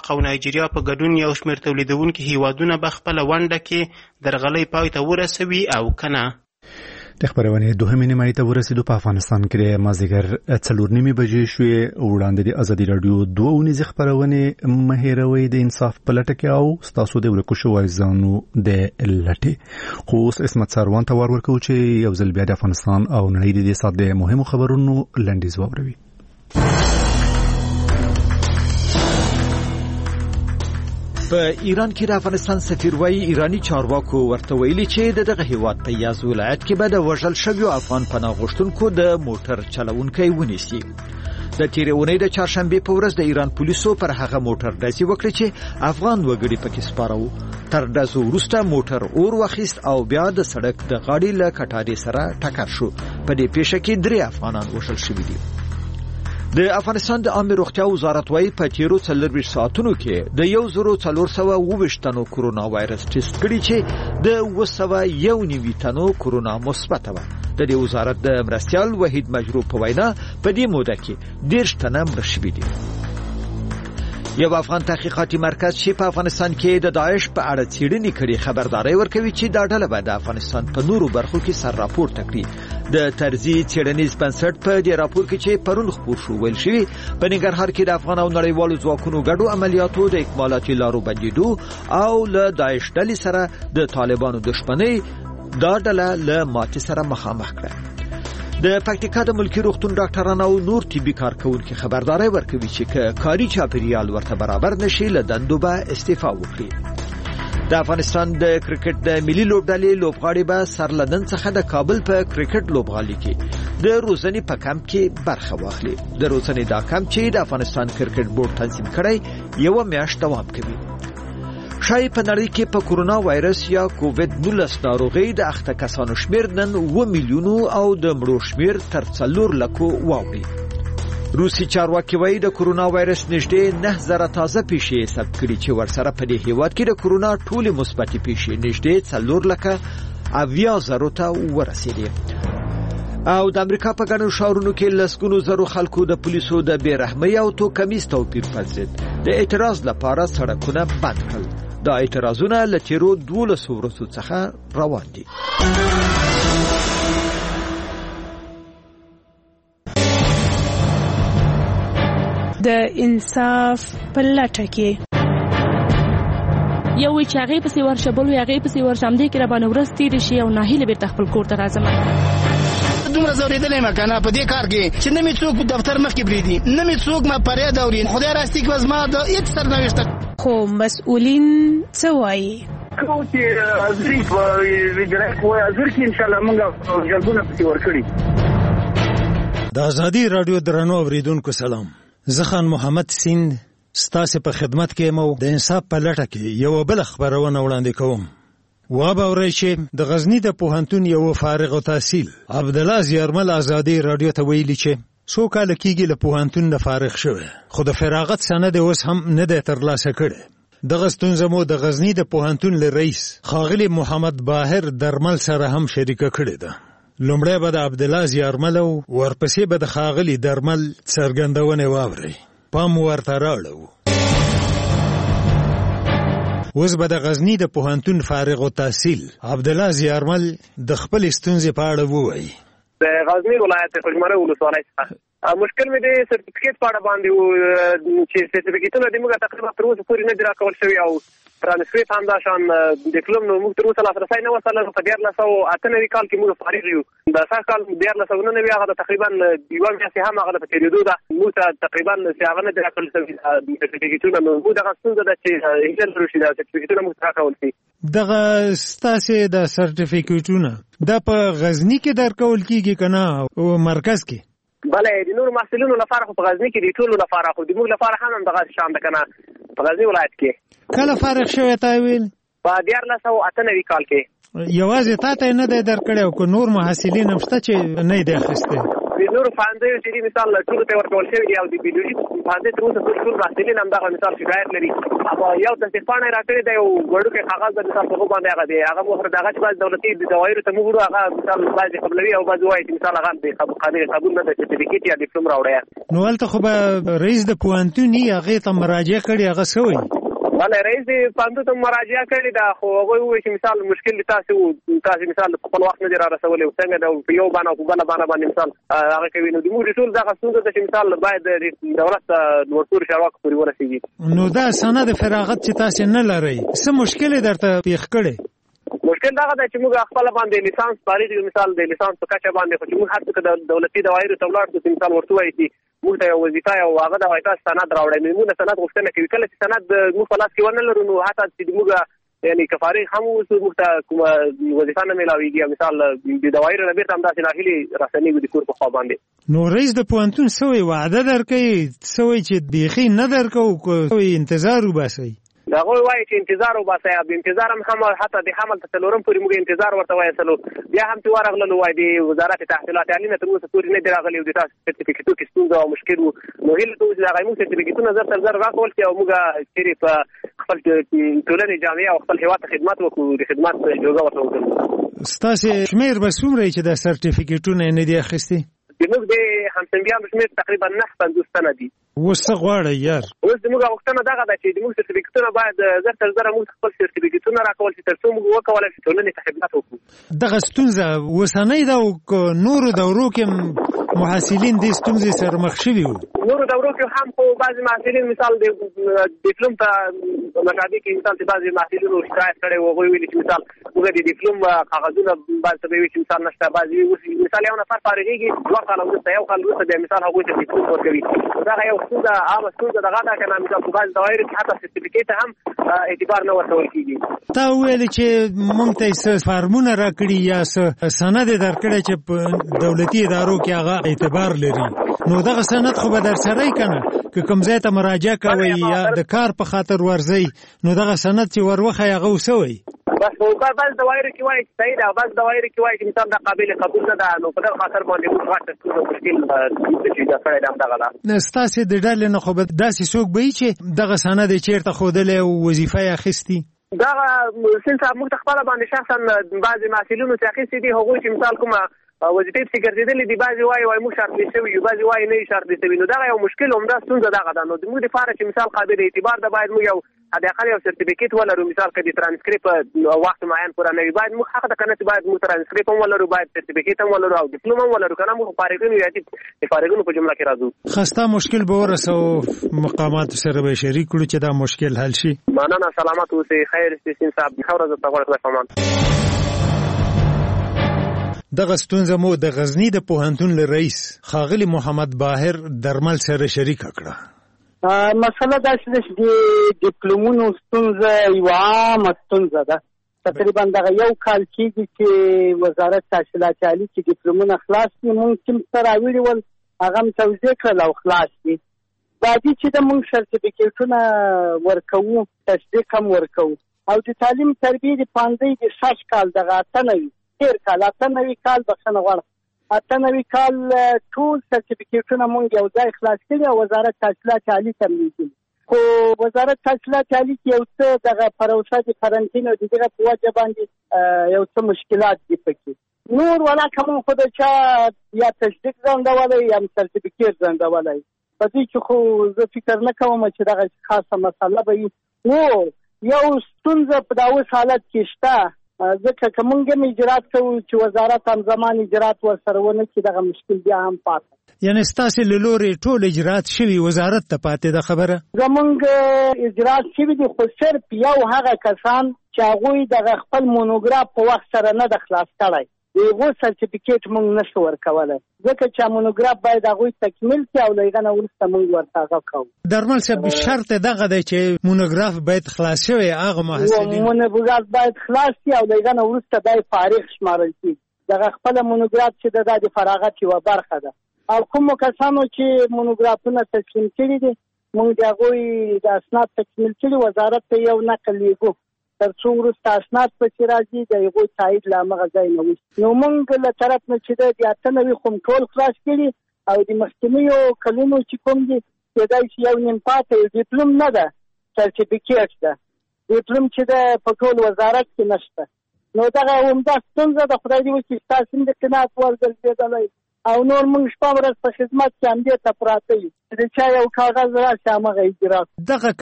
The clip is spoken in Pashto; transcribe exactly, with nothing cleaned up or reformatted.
عراق او نایجیریا په ګډون یو شمېر تولیدونکي هیوادونه به خپله ونډه کې درغلۍ پای ته ورسوي او کنه. د خبرونې دوهمې نیمایي ته ورسېدو. په افغانستان کې مازدیګر څلور نیمې بجې شوې. وړاندې د ازادي راډیو دوه اونیزې خبرونې مه هېروئ د انصاف په لټه کې او ستاسو د ورکو شویو عزیزانو د لټې. خو اوس عصمت سروان ته ور ورکوو چې یو ځل بیا د افغانستان او نړۍ د دې ساعت د مهمو خبرونو لنډیز واوروي. په ایران کې د افغانستان سفیر وایي ایرانی چارواکو ورته ویلي چې د دغه هیواد په یاز ولایت کې به د وژل شویو افغان پناه غوښتونکو د موټر چلونکی ونیسي. د تیرې اونۍ د چهارشنبې په ورځ د ایران پولیسو پر هغه موټر ډزې وکړې چې افغان وګړي پکې سپاره وو. تر ډزو وروسته موټر اور واخیست او بیا د سړک د غاړې له کټارې سره ټکر شو. په دې پیښه کې درې افغانان وژل شوي دي. د افغانستان د عامه روغتیا وزارت وايي په تیرو څلورویشت ساعتونو کې د یو زرو څلور سوه اوویشت تنو کرونا وایرس ټیسټ کړي چې د اوه سوه یو نوي تنو کرونا مثبت وه. د دې وزارت د مرستیال وحید مجروح په وینا په دې موده کې دېرش تنه مړه شوي دي. یو افغان تحقیقاتي مرکز چې په افغانستان کې د داعش په اړه څېړنې کړي خبرداري ورکوي چې دا ډله به د افغانستان په نورو برخو کې سر راپورته کړي. د طرزي څېړنیز بنسټ په دې راپور کې چې پرون خپور شو ویل شوي په ننګرهار کې د افغان او نړیوالو ځواکونو ګډو عملیاتو د اکمالاتي لارو بندېدو او له داعش ډلې سره د طالبانو دښمنۍ دا ډله له ماتې سره مخامخ کړه. د پکتیکا د ملکی روغتون ډاکټران او نور طبي کارکونکو خبرداري ورکوي چې کاري چاپیریال ورته برابر نشي له دندو به استعفا وکړي. د افغانستان د کرکټ د ملي لوبډلې لوبغاړي به سر لندن څخه د کابل په کرکټ لوبغالي کې د روزنې په کمپ کې برخه واخلي. د روزنې دا کمپ چې د افغانستان کرکټ بورډ تنظیم کړی یو میاشت دوام کوي. شای په نړۍ کې په کورونا وایرس یا کووید نولس ناروغي د اخته کسانو شمیر نن اوه میلیونو او د مړو شمیر تر څلور لکو واوړي. روسي چارواکي وایي د کورونا وایرس نږدې نه زره تازه پیښې ثبت کړي چې ورسره په دې هیواد کې د کورونا ټولې مثبتې پیښې نږدې څلور لکه اویا زرو ته ورسېدې. او د امریکا په ګڼو ښارونو کې لسګونو زرو خلکو د پولیسو د بې رحمۍ او توکمیز توپیر پر ضد د اعتراض لپاره سړکونه بند کړل. دا اعتراضونه له تیرو دولسو ورځو څخه روان دي. د انصاف په لټه کې یو وی چې هغې پسې ورشه بل وی هغې پسې ورشه همدې کې راباندې ورځ تېرې شي او ناهیله بېرته خپل کور ته راځم. دومره ځورېدلی یم که نه په دې کار کې چې نه مې څوک دفتر مخکې پرېږدي نه مې څوک ما فریاد اوري. خدای راستي کې به زما د هېڅ سرنوشته خو مسؤلین څه وایي؟ کوم چې حاضري په وجرایت وایي حاضر کې انشاءالله موږ جلبونه پسې ورکړي. د ازادي راډیو درنو اورېدونکو سلام. زه خان محمد سیند ستاسې په خدمت کې مو د انصاف په لټه کې یوه بله خپرونه وړاندې کوم. واباورئ چې د غزني د پوهنتون یو فارغ التحصیل عبدالله زیارمل ازادي راډیو ته ویلي چې څو کاله کېږي له پوهنتون نه فارغ شوی خو د فراغت سند یې اوس هم نه دی ترلاسه کړی. دغه ستونزه مو د غزني د پوهنتون له رئیس ښاغلي محمد باهر درمل سره هم شریکه کړې ده. لومړی به د عبدالله زیارمل او ورپسې به د ښاغلي درمل څرګندونې واورئ. پام ورته راړو. اوس به د غزني د پوهنتون فارغ التحصیل عبدالله زیارمل د خپلې ستونزې په اړه ووایي. د غزني ولایت خوشمره ولسوالۍ څخه مشکل مې د سرټیفیکیټ په اړه باندې و چې سرټیفیکیټونه د موږ تقریبا تر اوسه پورې نه دي راکول شوي او ترانسکریپټ همداشان ډیپلوم نو موږ تر اوسه لاسرسی نه وصل. په دیارلس سوه اته نوي کال کې موږ فارغ یو. د سږ کال دیارلس سوه نوي هغه د تقریبا یوه میاشتې هم هغه د په تېرېدو ده. موږ ته تقریبا هغه نه دي راکول شوي سرټیفیکیټونه. نو موږ دغه ستونزه ده چې هیله لرو چې دا سرټیفیکیټونه موږ ته راکول شي. دغه ستاسې د سرټیفیکیټونه دا په غزني کې درکول کېږي که نه او مرکز کې؟ بله د نورو محصلینو لپاره خو په غزني کې د ټولو لپاره خو د موږ لپاره هم همدغسې شان ده که نه په غزني ولایت کې. کله فارغ شوی تا ویل؟ په دیارلس سوه اته نوي کال کې. یوازې تا ته یې نه دی درکړی او که نور محصلین هم شته چې نه یې دی اخیستی؟ د نورو پوهنځیو چې دي مثال ټولو ته ورکول شوي دي او د بیولوژي پوهنځي تر اوسه پورې ټول محصلین همدغه مثال شکایت لري. یو تصدیق پاڼه یې راکړې ده، یو وړوکی کاغذ د مثال په هغو باندې هغه دی هغه مهر د هغه چې بعضې دولتي د دوايرو ته موږ وړو هغه مثال بعضې قبلوي او بعضې وایي چې مثال هغه د قابل قبول نه ده، سرټیفیکټ یا ډیپلوم راوړی. نو هلته خو به رئیس د پوهنتون یې هغې ته مراجعه کړې، هغه څه وایي؟ بله رئیس د پوهنتون ته مراجعه کړې ده، خو هغوی ووایي چې مثال مشکل د تاسې و، تاسې مثال په خپل وخت نه دي را رسولی او څنګه ده په یو بانه او په بله بانه باندې مثال هغه کوي. نو زموږ ټول دغه ستونزه ده چې مثال باید د دولت ته لوړپوړو چارواکو پورې ورسېږي. نو دا سند فراغت چې تاسې نه لرئ، څه مشکل یې درته پېښ کړی؟ مشکل دغه ده چې موږ خپله باندې لیسانس فارغ یو، مثال د لیسانس په کچه باندې، خو چې موږ هر څه د دولتي دوايرو ته ولاړ شو چې مثال ورته وایي چې موږ ته یو وظیفه او هغه د وایي تاسو سند راوړئ، نو موږ د سند غوښتنه کوي. کله چې سند موږ په لاس کې ونه لرو، نو حتی چې موږ یعنې که فارغ هم اوسو موږ ته کومه وظیفه نه میلاویږي، مثال د دوايرو نه بیرته همداسې ناهیلې رسنیږو د کور په خوا باندې. نو رئیس د پوهنتون څه وایي، وعده درکوي، څه وایي چې بیخي نه درکوو، څه وایي انتظار وباسئ؟ هغوی وایي چې انتظار وباسئ، به انتظار هم هم حتی د حمل ته څلورم پورې موږ انتظار ورته وایستلو، بیا هم چې ورغللو وایي د وزارت تحصیلات عالي نه تر اوسه پورې نه دي راغلي او د تاسو سرټیفیکټو کې ستونزه او مشکل و. نو هیله کوو چې هغه موږ سرټیفیکټونه زر تر زر راکول شي او موږ چېرې په خپل ټولنې جامعه او خپل هېواد ته خدمت وکړو، د خدمت جوګه ورته وکړو. ستاسې شمېر به څومره یې چې دا سرټیفیکټونه یې نه دي اخیستي؟ زموږ د همصنفیانو شمېر تقریبا نهه پنځوس تنه دي. اوس څه غواړئ یار؟ اوس زموږ غوښتنه دغه ده چې زموږ سرټیفیکټونه باید زر تر زره موږ خپل سرټیفیکټونه راکول شي تر څو موږ وکولی شو ټولنې ته خدمت وکړو. دغه ستونزه اوسنۍ ده او که نورو دورو کې محصلین دې ستونزې سره مخ شوي وو؟ نورو دورو کې هم خو بعضې محصلین مثال د ډیپلوم ته مشابه کې مثال چې بعضې محصلینو شکایت کړی و، هغوی ویلي چې مثال موږ د ډیپلوم کاغذونه بعضې ته به وي چې مثال نشته، بعضې مثال یو نفر فارغېږي دوه کاله وروسته یو کال وروسته بیا مثال هغوی ته ډیپلوم ورکوي. دغه یو ستونزه عامه ستونزه دغه ده که نه مثال په بعضې دوايرو کې حتی سرټیفیکټ هم اعتبار نه ورکول کېږي. تا وویلې چې موږ ته یې څه فارمونه راکړي یا څه سند یې درکړی چې په دولتي ادارو کې هغه اعتبار لري، نو دغه سند خو به در سره یې که نه؟ که کوم ځای ته مراجعه کوئ یا د کار په خاطر ورځئ، نو دغه سند چې ور وښایي هغه څه وایي؟ بس په بعض دوايرو کې وایي چې صحیح ده، بعض دوايرو کې وایي چې مثال دا قابل قبول نه ده، نو په دغه خاطر باندې موږ غټه ستونزه مشکل چې دا کړی ده همدغه ده. ستاسې د ډلې نه خو به داسې څوک به وي چې دغه سند یې چېرته ښودلی او وظیفه یې اخیستي؟ دغه سین صاحب موږ ته خپله باندې شخصا بعضې محصلینو چې اخیستي دي هغوی چې مثال کومه وظیفې پسې ګرځېدلې دي، بعضې وایي وایي موږ شرطلې شوي یو، بعضې وایي نه یو شرطلې شوي. نو دغه یو مشکل عمده ستونزه دغه ده. نو زموږ دپاره چې مثال قابل اعتبار ده باید موږ یو حداقل یو سرټیفیکټ ولرو، مثال که د ترانسکریپ وخت معین پوره نه وي باید موږ حق ده که نه چې باید موږ ترانسکریپ هم ولرو، باید سرټیفیکټ هم ولرو او ډیپلوم هم ولرو، که نه موږ فارغین یو یا د فارغینو په جمله کې راځو. خسته مشکل به ورسوو مقاماتو سره به شریک کړو چې دا مشکل حل شي. مننه، سلامت اوسئ، خیر سین صاحب، ښه ورځ درته غواړم. خدای پامان. دغه ستونزه مو د غزني د پوهنتون له رئیس ښاغلي محمد باهر درمل سره شریکه کړه. مسله داسې ده چې د ډیپلومونو ستونزه یوه عامه ستونزه ده. تقریبا دغه یو کال کېږي چې وزارت تحصیلات عالي چې ډیپلومونه خلاص دي، مونږ کوم څه راوړي ول هغه هم توضیح کړل او خلاص دي. بعدي چې د مونږ سرټیفیکټونه ورکوو، تصدیق هم ورکوو او د تعلیم تربیې د پوهنځي د شش کال دغه اته نوي تېر کال اته نوي کال بخښنه غواړم اته نوي کال ټول سرټیفیکټونه مونږ یو ځای خلاص کړي او وزارت تحصیلات عالي ته لیږلي. خو وزارت تحصیلات عالي کې یو څه دغه پروسه د قرنطین او د دغه په وجه باندې یو څه مشکلات دي پکې. نور ولاکه مونږ خو د چا یا تصدیق ځنډولی یا سرټیفیکټ ځنډولی، په دې کې خو زه فکر نه کوم چې دغه خاصه مسله به وي. نو یو ستونزه په دا اوس حالت کې شته، ځکه که مونږ هم اجرات کوو چې وزارت هم زمان اجرات ورسره ونه کړي دغه مشکل بیا هم پاتې. یعنې ستاسې له لورې ټول اجرات شوي وزارت ته پاتې ده خبره؟ زمونږ اجرات شوي دي، خو صرف یو هغه کسان چې هغوی دغه خپل مونوګراف په وخت سره نه ده خلاص کړی، د هغو سرټیفیکټ مونږ نشو ورکولی، ځکه چې مونوګراف باید هغوی تکمیل کړي او له هغه نه وروسته مونږ ورته هغه کوو. درمل صاحب شرط دغه دی چې مونوګراف باید خلاص شوی هغه محصلین مونوګراف باید خلاص شي او له هغه نه وروسته دا فارغ شمارل کېږي. دغه خپله مونوګراف چې ده دا د فراغت یوه برخه ده او کومو کسانو چې مونوګرافونه تسلیم کړي دي مونږ د هغوی د اسناد تکمیل کړي وزارت ته یو نقل لیږو تر څو وروسته اسناد پکې راځي د هغوی تایید له همغه ځای نه وشي. نو موږ له طرف نه چې دی د اته نوي خو ټول خلاص کړي او د مخکینیو کلونو چې کوم دي کېدای شي یو نیم پاته یو ډیپلوم نه ده، سرټیفیکیټ ده. ډیپلوم چې ده په ټول وزارت کې نشته. نو دغه عمده ستونزه د خدای دې وکړي ستاسو هم د قناعت وړ ګرځېدلی او نور موږ شپه ورځ په خدمت کې همدې ته پراته یو چې د چا یو کاغذ راشي همغه اجرا. دغه